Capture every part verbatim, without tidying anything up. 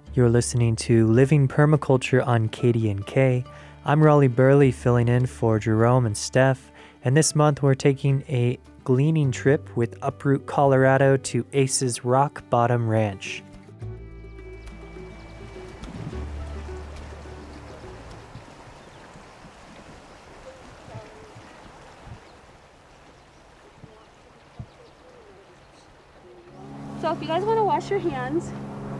You're listening to Living Permaculture on K D N K. I'm Raleigh Burley filling in for Jerome and Steph, and this month we're taking a gleaning trip with Uproot Colorado to Ace's Rock Bottom Ranch. So if you guys want to wash your hands,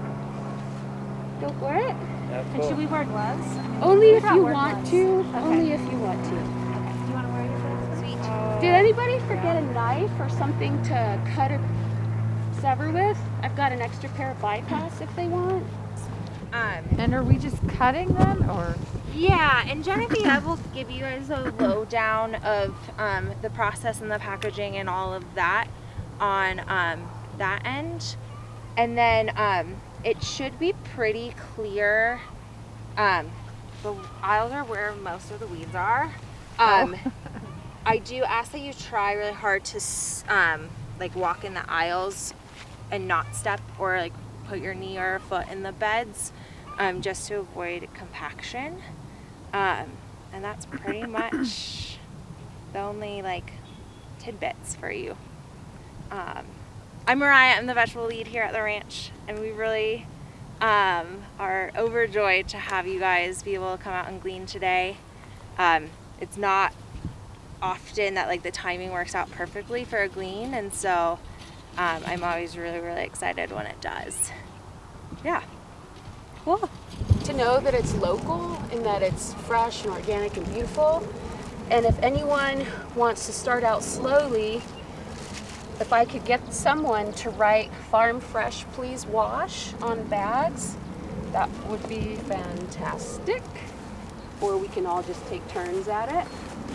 go for it. Yeah, And should we wear gloves? Only We if brought you work want gloves. to. Okay. Only if you want to. Okay. Do you want to wear your gloves? Sweet. Did anybody forget a knife or something to cut or sever with? I've got an extra pair of bypass if they want. Um, And are we just cutting them, or? yeah, and Genevieve will give you guys a lowdown of um, the process and the packaging and all of that on um, that end. And then um, it should be pretty clear. Um, the aisles are where most of the weeds are. Um, I do ask that you try really hard to s- um, like walk in the aisles and not step or like put your knee or foot in the beds, um, just to avoid compaction. Um, and that's pretty much the only like tidbits for you. Um, I'm Mariah. I'm the vegetable lead here at the ranch, and we really um, are overjoyed to have you guys be able to come out and glean today. Um, it's not often that like the timing works out perfectly for a glean, and so um, I'm always really, really excited when it does. Yeah. Cool. To know that it's local and that it's fresh and organic and beautiful. And if anyone wants to start out slowly, if I could get someone to write "Farm Fresh, Please Wash" on bags, that would be fantastic. Or we can all just take turns at it.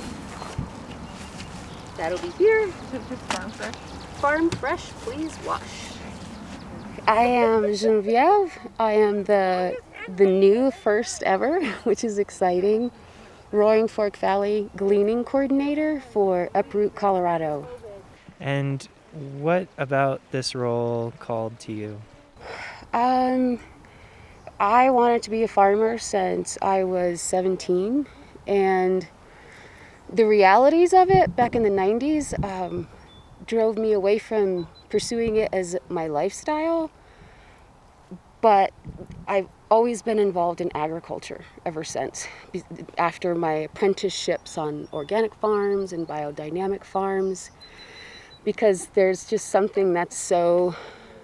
That'll be here. Just farm fresh? Farm Fresh, Please Wash. I am Genevieve. I am the the new first ever, which is exciting, Roaring Fork Valley Gleaning Coordinator for Uproot Colorado. And what about this role called to you? Um, I wanted to be a farmer since I was seventeen, and the realities of it back in the nineties um, drove me away from pursuing it as my lifestyle. But I've always been involved in agriculture ever since. After my apprenticeships on organic farms and biodynamic farms, because there's just something that's so,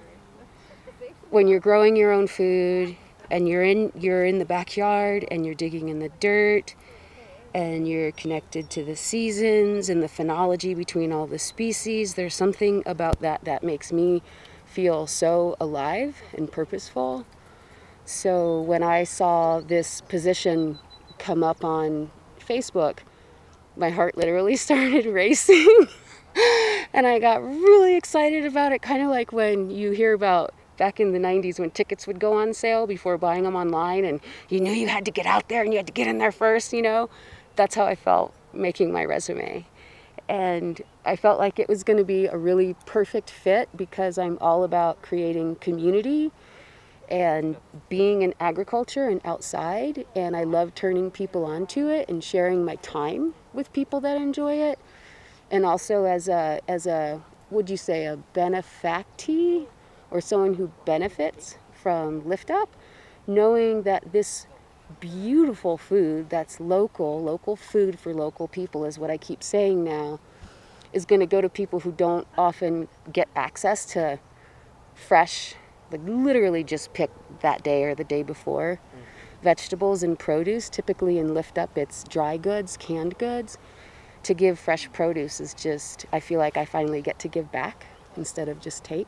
when you're growing your own food and you're in you're in the backyard and you're digging in the dirt and you're connected to the seasons and the phenology between all the species, there's something about that that makes me feel so alive and purposeful. So when I saw this position come up on Facebook, my heart literally started racing. And I got really excited about it, kind of like when you hear about back in the nineties when tickets would go on sale before buying them online, and you knew you had to get out there and you had to get in there first, you know. That's how I felt making my resume. And I felt like it was going to be a really perfect fit because I'm all about creating community and being in agriculture and outside, and I love turning people onto it and sharing my time with people that enjoy it. And also as a, as a, would you say, a benefactee, or someone who benefits from Lift Up, knowing that this beautiful food that's local, local food for local people is what I keep saying now, is going to go to people who don't often get access to fresh, like literally just pick that day or the day before, mm. vegetables and produce. Typically in Lift Up it's dry goods, canned goods. To give fresh produce is just, I feel like I finally get to give back instead of just take.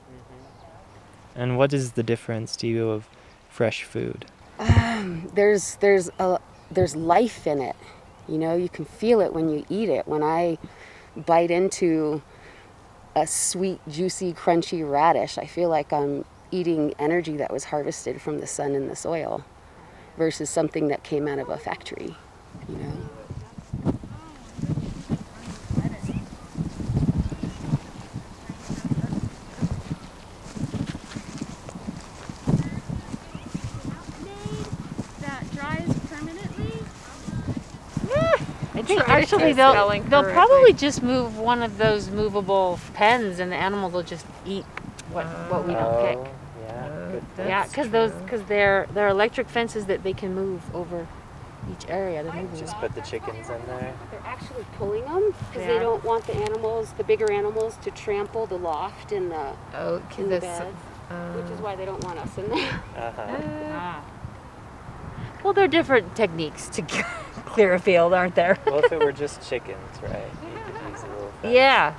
Mm-hmm. And what is the difference to you of fresh food? Um, there's there's a there's life in it. You know, you can feel it when you eat it. When I bite into a sweet, juicy, crunchy radish, I feel like I'm eating energy that was harvested from the sun and the soil versus something that came out of a factory, you know. I think Try to actually keep they'll spelling they'll correctly. probably just move one of those movable pens, and the animals will just eat what what we don't Oh, pick. yeah. Uh, Good that's Yeah, because those true. because they're they're electric fences that they can move over each area. They're movable. Just put the chickens in there. They're actually pulling them because They they are? don't want the animals, the bigger animals, to trample the loft and the Okay, in the that's. beds, which is Uh, why they don't want us in there. Uh-huh. Ah. Well, there are different techniques to clear a field, aren't there? Well, if it were just chickens, right? You could use a little fence. Yeah.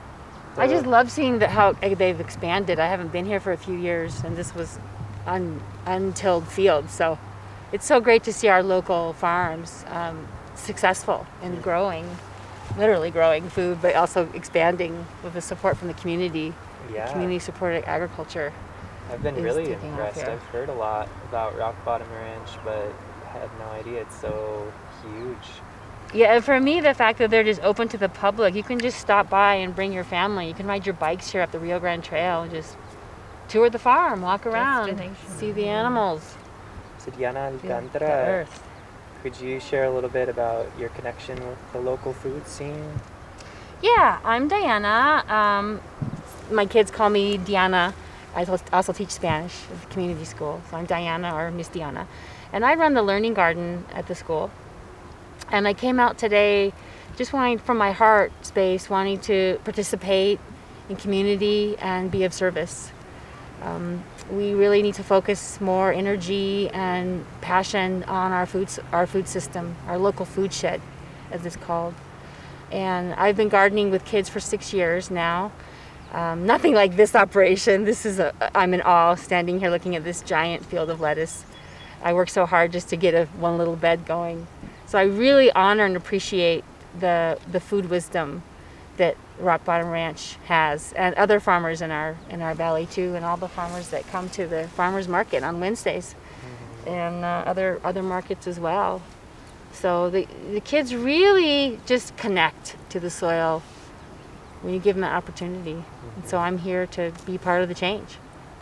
I just So- love seeing the, how they've expanded. I haven't been here for a few years, and this was un, untilled field. So it's so great to see our local farms um, successful in growing, literally growing food, but also expanding with the support from the community, Yeah. community-supported agriculture. I've been is really taking off impressed. here. I've heard a lot about Rock Bottom Ranch, but had no idea it's so huge. Yeah, and for me, the fact that they're just open to the public, you can just stop by and bring your family. You can ride your bikes here up the Rio Grande Trail and just tour the farm, walk around, Destination. see the animals, So Diana feel the Alcantara, earth. could you share a little bit about your connection with the local food scene? Yeah, I'm Diana. Um, my kids call me Diana. I als- also teach Spanish at the community school, so I'm Diana or Miss Diana. And I run the learning garden at the school. And I came out today just wanting, from my heart space, wanting to participate in community and be of service. Um, we really need to focus more energy and passion on our food, s- our food system, our local food shed, as it's called. And I've been gardening with kids for six years now. Um, nothing like this operation. This is a, I'm in awe standing here looking at this giant field of lettuce. I work so hard just to get a one little bed going. So I really honor and appreciate the the food wisdom that Rock Bottom Ranch has, and other farmers in our in our valley too, and all the farmers that come to the farmers market on Wednesdays, and uh, other other markets as well. So the the kids really just connect to the soil when you give them that opportunity. And so I'm here to be part of the change.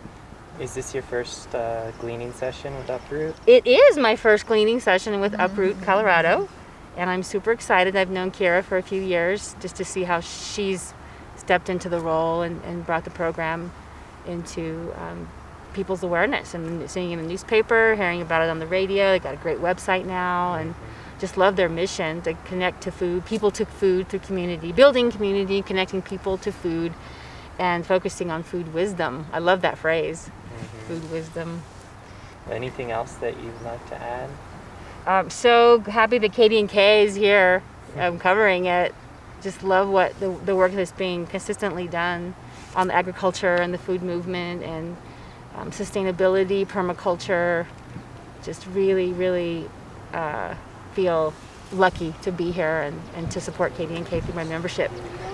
Is this your first uh, gleaning session with Uproot? It is my first gleaning session with Uproot Colorado, and I'm super excited. I've known Kira for a few years just to see how she's stepped into the role and, and brought the program into um, people's awareness, and seeing it in the newspaper, hearing about it on the radio. They got a great website now, and just love their mission to connect to food, people to food through community, building community, connecting people to food, and focusing on food wisdom. I love that phrase, food wisdom. Anything else that you'd like to add? I'm so happy that Katie and Kay is here um, covering it. Just love what the, the work that's being consistently done on the agriculture and the food movement and um, sustainability, permaculture. Just really, really uh, feel lucky to be here and, and to support Katie and Kay through my membership.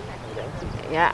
Yeah.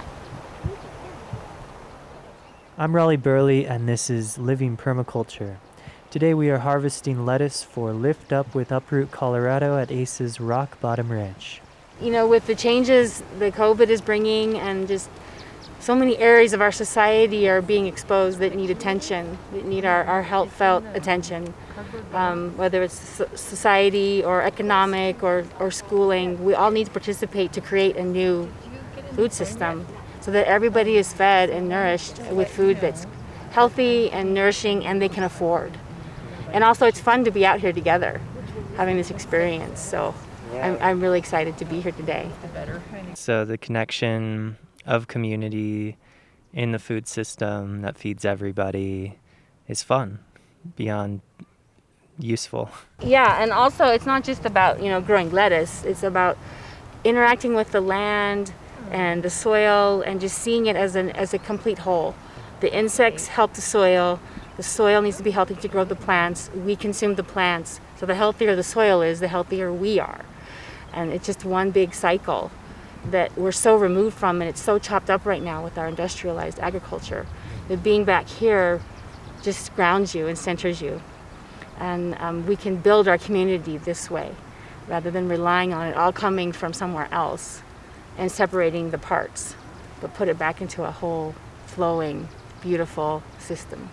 I'm Raleigh Burley, and this is Living Permaculture. Today we are harvesting lettuce for Lift Up with Uproot Colorado at A C E's Rock Bottom Ranch. You know, with the changes the COVID is bringing, and just so many areas of our society are being exposed that need attention, that need our, our heartfelt attention, um, whether it's so- society or economic or, or schooling. We all need to participate to create a new food system so that everybody is fed and nourished with food that's healthy and nourishing and they can afford. And also it's fun to be out here together having this experience. So I'm, I'm really excited to be here today. So the connection of community in the food system that feeds everybody is fun, beyond useful. Yeah, and also it's not just about, you know, growing lettuce. It's about interacting with the land and the soil and just seeing it as an as a complete whole. The insects help the soil. The soil needs to be healthy to grow the plants. We consume the plants. So the healthier the soil is, the healthier we are. And it's just one big cycle that we're so removed from, and it's so chopped up right now with our industrialized agriculture. That being back here just grounds you and centers you. And um, we can build our community this way, rather than relying on it all coming from somewhere else and separating the parts, but put it back into a whole, flowing, beautiful system.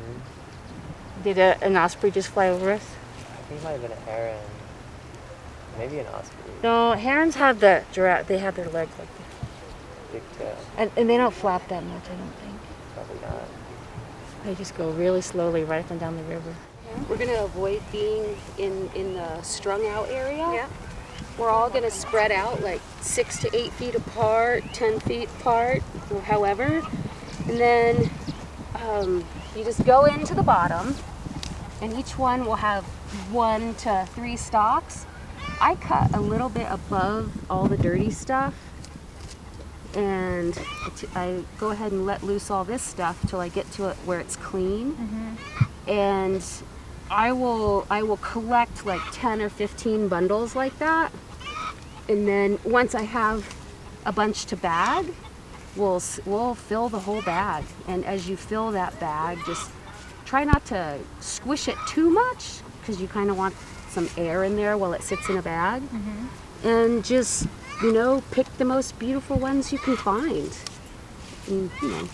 Mm-hmm. Did a, an osprey just fly over us? I think it might have been a heron. Maybe an osprey. No, herons have the giraffe. They have their legs like this, Big tail. and and they don't flap that much. I don't think. Probably not. They just go really slowly right up and down the river. We're gonna avoid being in, in the strung out area. Yeah. We're all gonna spread out like six to eight feet apart, ten feet apart, or however. And then um, you just go into the bottom, and each one will have one to three stalks. I cut a little bit above all the dirty stuff, and I go ahead and let loose all this stuff till I get to it where it's clean. Mm-hmm. And I will I will collect like ten or fifteen bundles like that, and then once I have a bunch to bag, we'll s- we'll fill the whole bag. And as you fill that bag, just try not to squish it too much, because you kind of want some air in there while it sits in a bag. Mm-hmm. And just, you know, pick the most beautiful ones you can find. And, you know.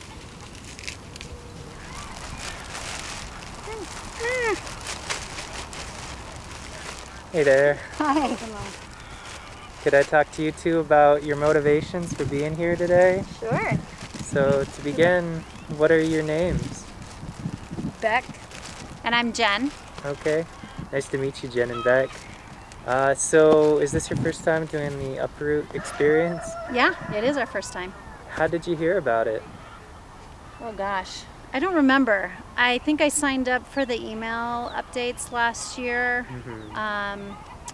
Hey there. Hi. Could I talk to you two about your motivations for being here today? Sure. So to begin, what are your names? Beck. And I'm Jen. Okay. Nice to meet you, Jen and Beck. Uh, so is this your first time doing the Uproot experience? Yeah, it is our first time. How did you hear about it? Oh gosh. I don't remember. I think I signed up for the email updates last year. Mm-hmm. Um,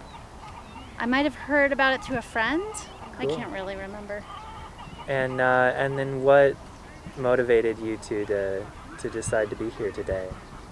I might have heard about it through a friend. I Cool. can't really remember. And uh, and then what motivated you two to to decide to be here today?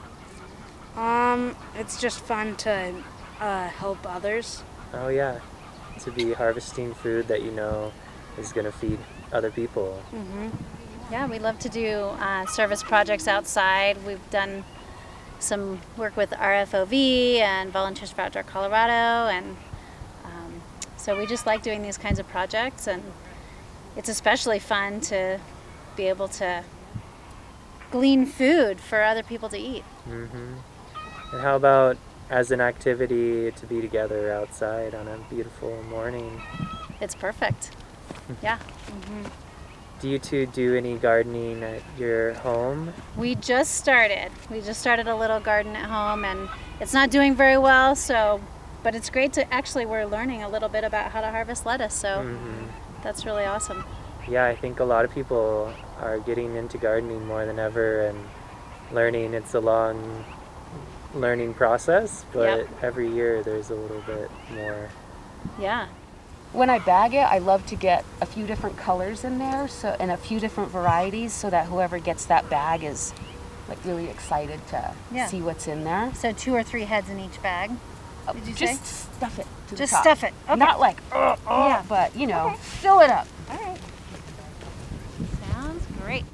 Um, it's just fun to uh, help others. Oh yeah, to be harvesting food that you know is gonna feed other people. Yeah, we love to do uh, service projects outside. We've done some work with R F O V and Volunteers for Outdoor Colorado, and um, so we just like doing these kinds of projects, and it's especially fun to be able to glean food for other people to eat. Mm-hmm. And how about as an activity to be together outside on a beautiful morning? It's perfect. Yeah. Do you two do any gardening at your home? We just started. We just started a little garden at home, and it's not doing very well, so but it's great to actually we're learning a little bit about how to harvest lettuce, so Mm-hmm. that's really awesome. Yeah, I think a lot of people are getting into gardening more than ever and learning. It's a long learning process, but Yep. every year there's a little bit more. Yeah. When I bag it, I love to get a few different colors in there, so and a few different varieties, so that whoever gets that bag is like really excited to Yeah. see what's in there. So two or three heads in each bag. Uh, Did you just say? stuff it to Just the top. stuff it. Okay. Not like, uh, uh, Yeah. but you know, Okay. fill it up. All right. Sounds great.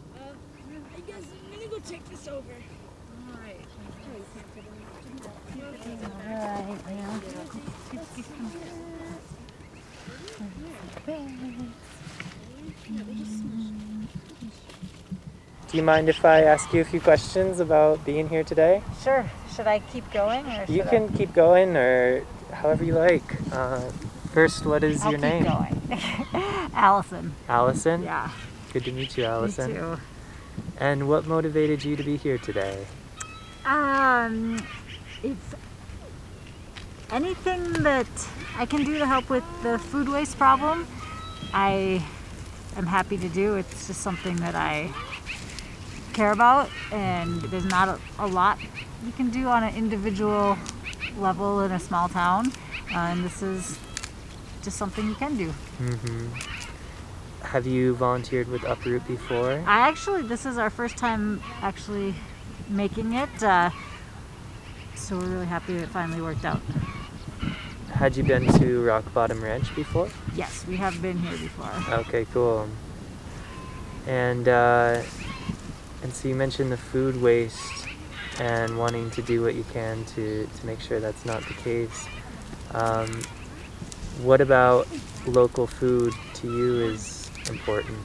Do you mind if I ask you a few questions about being here today? Sure. Should I keep going or You should can keep going or however you like. Uh, first, what is I? I'll your keep name? going. Allison. Allison? Yeah. Good to meet you, Allison. Me too. And what motivated you to be here today? Um, it's anything that I can do to help with the food waste problem. I am happy to do. It's just something that I care about, and there's not a, a lot you can do on an individual level in a small town, uh, and this is just something you can do. Mm-hmm. Have you volunteered with Uproot before? I actually, this is our first time actually making it, uh, so we're really happy it finally worked out. Had you been to Rock Bottom Ranch before? Yes, we have been here before. Okay, cool. And uh, and so you mentioned the food waste and wanting to do what you can to, to make sure that's not the case. Um, what about local food to you is important?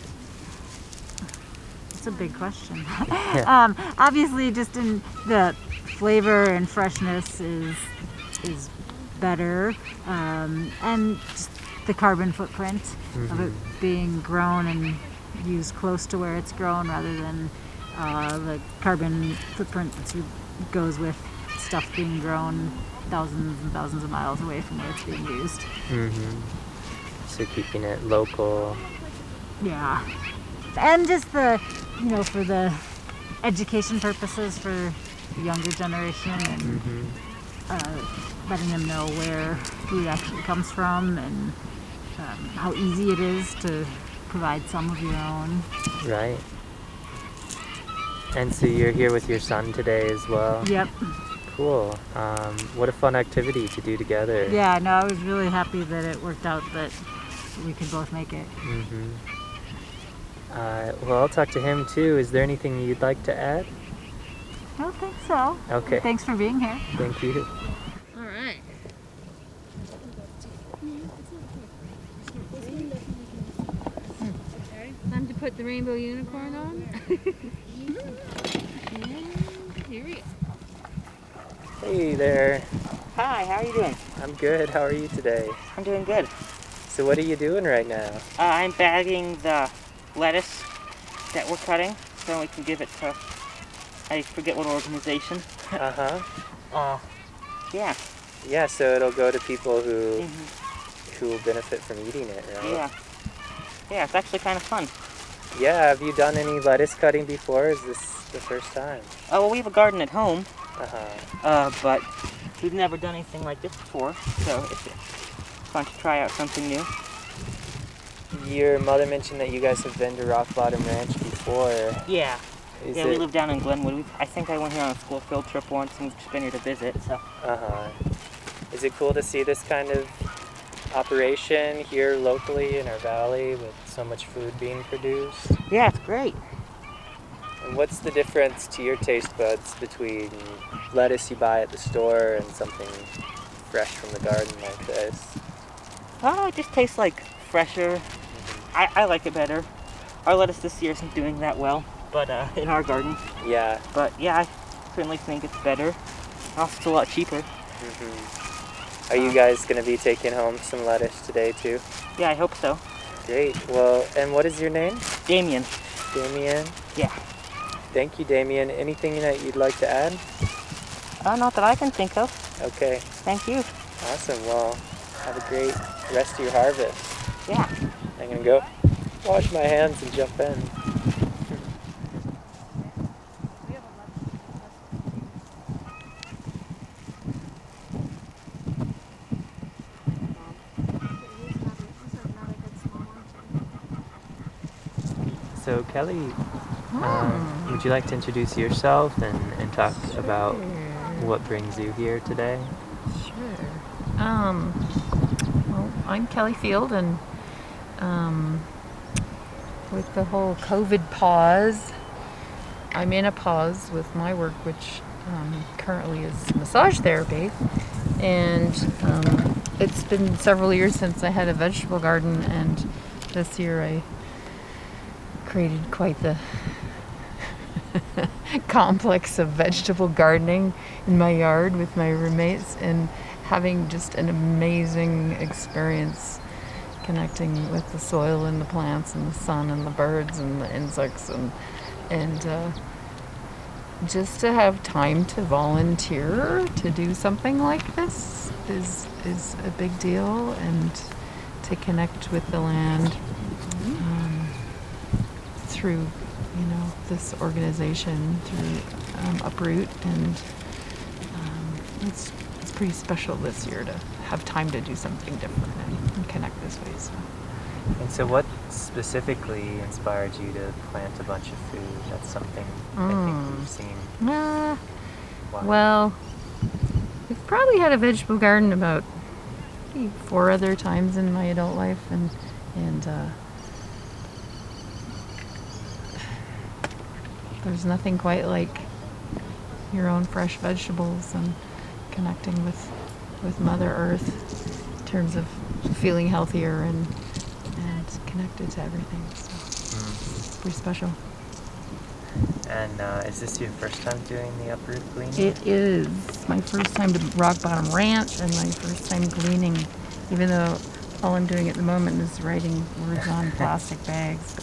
It's a big question. Yeah. um, obviously, just in the flavor and freshness is is better, um, and just the carbon footprint of it being grown and used close to where it's grown rather than uh, the carbon footprint that goes with stuff being grown thousands and thousands of miles away from where it's being used. Mm-hmm. So keeping it local. Yeah. And just the, you know, for the education purposes for the younger generation and Mm-hmm. uh, letting them know where food actually comes from and um, how easy it is to provide some of your own. Right. And so you're here with your son today as well? Yep. Cool. Um, what a fun activity to do together. Yeah, no, I was really happy that it worked out that we could both make it. Mm-hmm. Uh, well, I'll talk to him too. Is there anything you'd like to add? I don't think so. Okay. Thanks for being here. Thank you. All right. Time to put the rainbow unicorn on. And here we go. Hey there. Hi, how are you doing? I'm good. How are you today? I'm doing good. So what are you doing right now? Uh, I'm bagging the lettuce that we're cutting so we can give it to, I forget what organization. Uh-huh. Uh, yeah. Yeah, so it'll go to people who hmm who will benefit from eating it, right? Yeah. Yeah, it's actually kind of fun. Yeah, have you done any lettuce cutting before? Is this the first time? Oh, well, we have a garden at home, Uh-huh. uh, but we've never done anything like this before, so it's fun to try out something new. Your mother mentioned that you guys have been to Rock Bottom Ranch before. Yeah. Is yeah, it... we live down in Glenwood. We've, I think I went here on a school field trip once, and we've just been here to visit, so. Uh-huh. Is it cool to see this kind of operation here locally in our valley with so much food being produced? Yeah, it's great. And what's the difference to your taste buds between lettuce you buy at the store and something fresh from the garden like this? Oh, it just tastes like fresher. I, I like it better. Our lettuce this year isn't doing that well, but uh, in our garden. Yeah. But yeah, I certainly think it's better. Also, it's a lot cheaper. Mm-hmm. Are you guys going to be taking home some lettuce today too? Yeah, I hope so. Great. Well, and what is your name? Damien. Damien? Yeah. Thank you, Damien. Anything that you'd like to add? Uh, not that I can think of. Okay. Thank you. Awesome. Well, have a great rest of your harvest. Yeah. I'm going to go wash my hands and jump in. So Kelly, um, would you like to introduce yourself and, and talk about what brings you here today? Sure. Um, well, I'm Kelly Field, and um, with the whole COVID pause, I'm in a pause with my work, which um, currently is massage therapy. And um, it's been several years since I had a vegetable garden, and this year I created quite the complex of vegetable gardening in my yard with my roommates, and having just an amazing experience connecting with the soil and the plants and the sun and the birds and the insects, and and uh, just to have time to volunteer to do something like this is is a big deal, and to connect with the land um, through, you know, this organization, through um, Uproot, and um, it's it's pretty special this year to have time to do something different and, and connect this way. So. And so what specifically inspired you to plant a bunch of food? That's something I think Mm. we've seen. Uh, Wow. well, we've probably had a vegetable garden about maybe four other times in my adult life, and and uh, there's nothing quite like your own fresh vegetables and connecting with with Mother Earth in terms of feeling healthier and and connected to everything. So Mm. it's pretty special. And uh, is this your first time doing the uproot gleaning? It is my first time to Rock Bottom Ranch and my first time gleaning, even though all I'm doing at the moment is writing words on plastic bags.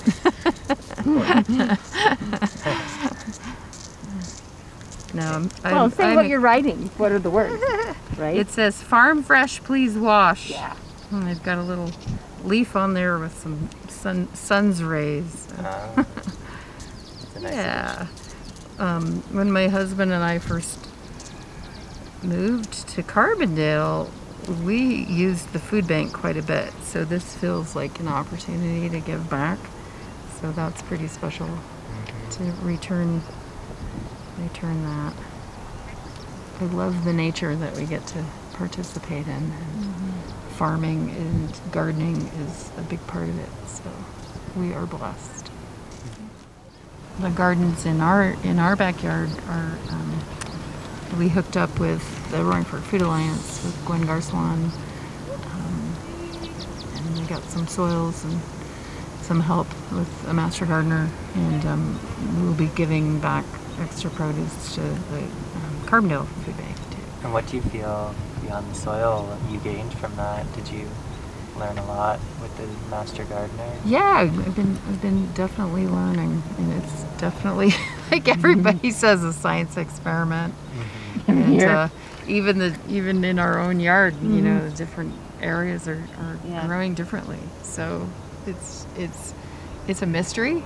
No, I'm, I'm, Well, say I'm, what you're writing. What are the words, right? It says, "Farm fresh, please wash." Yeah. And I've got a little leaf on there with some sun, sun's rays. Uh, it's a nice Yeah. Um, when my husband and I first moved to Carbondale, we used the food bank quite a bit. So this feels like an opportunity to give back. So that's pretty special Mm-hmm. to return return that. I love the nature that we get to participate in. And Mm-hmm. farming and gardening is a big part of it. So we are blessed. The gardens in our in our backyard are um, we hooked up with the Roaring Fork Food Alliance with Gwen Garswan, um, and we got some soils and some help with a master gardener, and um, we'll be giving back extra produce to the um, Carbondale Food Bank too. And what do you feel beyond the soil you gained from that? Did you learn a lot with the master gardener? Yeah, I've been I've been definitely learning, and it's definitely like everybody says a science experiment. Mm-hmm. And uh, even the even in our own yard, mm-hmm. you know, the different areas are, are Yeah. growing differently. So it's it's it's a mystery,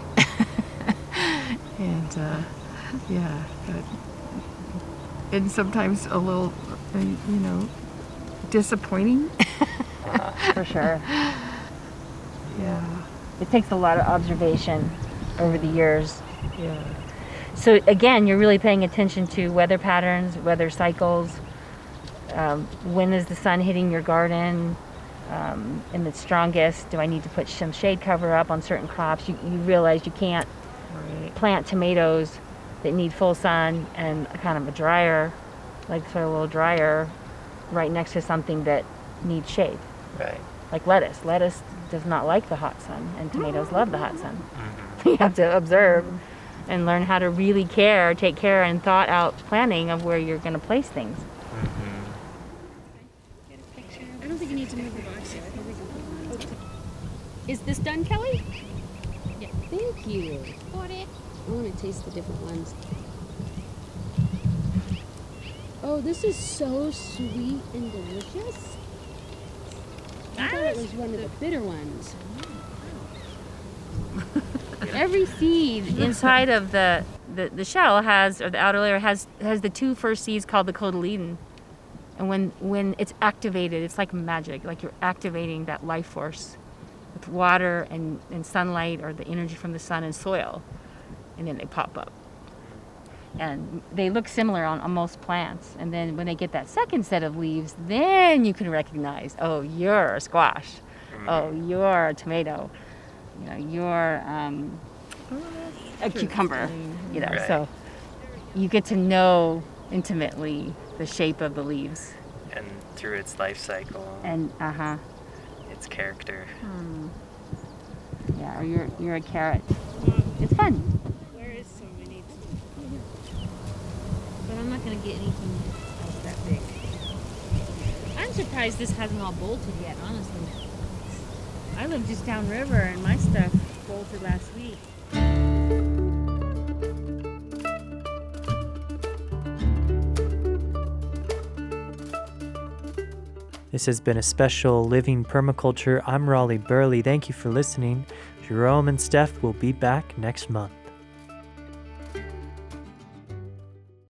and uh, yeah, but, and sometimes a little, uh, you know, disappointing. Uh, For sure. yeah. It takes a lot of observation over the years. Yeah. So again, you're really paying attention to weather patterns, weather cycles. Um, when is the sun hitting your garden? Um, in the strongest, do I need to put some shade cover up on certain crops? You, you realize you can't Right. plant tomatoes that need full sun and kind of a drier, like sort of a little drier, right next to something that needs shade. Right. Like lettuce. Lettuce does not like the hot sun, and tomatoes love the hot sun. Mm-hmm. You have to observe and learn how to really care, take care, and thought out planning of where you're going to place things. Mm-hmm. I don't think you need to move the box here. I think we can put it. Is this done, Kelly? Yeah. Thank you. Got it. I want to taste the different ones. Oh, this is so sweet and delicious. I thought it was one of the bitter ones. Every seed inside of the, the, the shell has, or the outer layer has, has the two first seeds called the cotyledon. And when, when it's activated, it's like magic, like you're activating that life force with water and, and sunlight, or the energy from the sun and soil, and then they pop up. And they look similar on, on most plants. And then when they get that second set of leaves, then you can recognize, oh, you're a squash. Oh, you're a tomato. You know, you're um, a cucumber. You know, Right. so you get to know intimately the shape of the leaves. And through its life cycle, And uh huh. its character. Hmm. Yeah, or you're you're a carrot. It's fun. There is so many. But I'm not gonna get anything else that big. I'm surprised this hasn't all bolted yet, honestly. I live just downriver and my stuff bolted last week. This has been a special Living Permaculture. I'm Raleigh Burley. Thank you for listening. Jerome and Steph will be back next month.